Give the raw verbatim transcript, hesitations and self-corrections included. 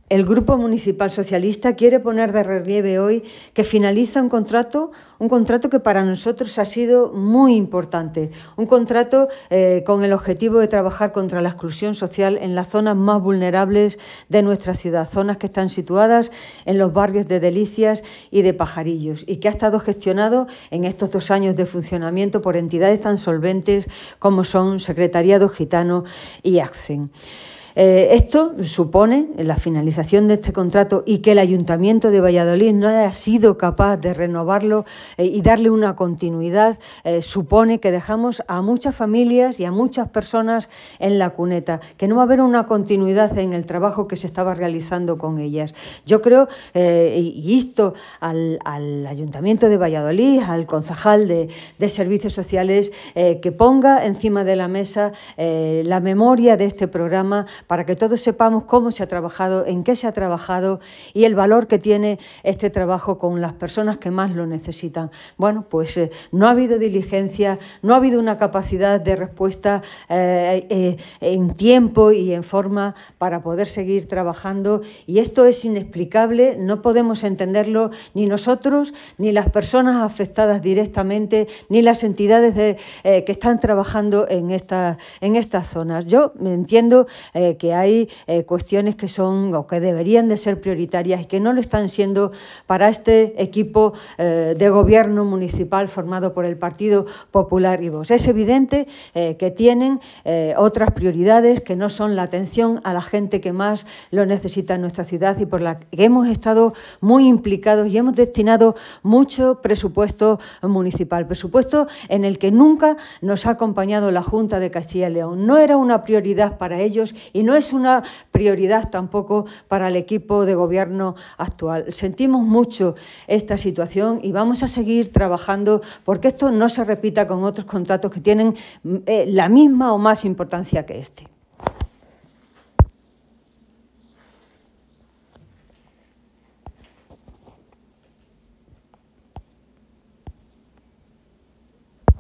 El Grupo Municipal Socialista quiere poner de relieve hoy que finaliza un contrato, un contrato que para nosotros ha sido muy importante, un contrato eh, con el objetivo de trabajar contra la exclusión social en las zonas más vulnerables de nuestra ciudad, zonas que están situadas en los barrios de Delicias y de Pajarillos, y que ha estado gestionado en estos dos años de funcionamiento por entidades tan solventes como son Secretariado Gitano y ACCEN. Eh, esto supone la finalización de este contrato y que el Ayuntamiento de Valladolid no haya sido capaz de renovarlo eh, y darle una continuidad, eh, supone que dejamos a muchas familias y a muchas personas en la cuneta, que no va a haber una continuidad en el trabajo que se estaba realizando con ellas. Yo creo, eh, y insto al, al Ayuntamiento de Valladolid, al concejal de, de Servicios Sociales, eh, que ponga encima de la mesa eh, la memoria de este programa, para que todos sepamos cómo se ha trabajado, en qué se ha trabajado y el valor que tiene este trabajo con las personas que más lo necesitan. Bueno, pues eh, no ha habido diligencia, no ha habido una capacidad de respuesta eh, eh, en tiempo y en forma para poder seguir trabajando, y esto es inexplicable, no podemos entenderlo ni nosotros, ni las personas afectadas directamente, ni las entidades de, eh, que están trabajando en, esta, en estas zonas. Yo entiendo eh, que hay eh, cuestiones que son o que deberían de ser prioritarias y que no lo están siendo para este equipo eh, de gobierno municipal formado por el Partido Popular y Vox. Es evidente eh, que tienen eh, otras prioridades que no son la atención a la gente que más lo necesita en nuestra ciudad y por la que hemos estado muy implicados y hemos destinado mucho presupuesto municipal, presupuesto en el que nunca nos ha acompañado la Junta de Castilla y León. No era una prioridad para ellos y no es una prioridad tampoco para el equipo de gobierno actual. Sentimos mucho esta situación y vamos a seguir trabajando porque esto no se repita con otros contratos que tienen eh, la misma o más importancia que este.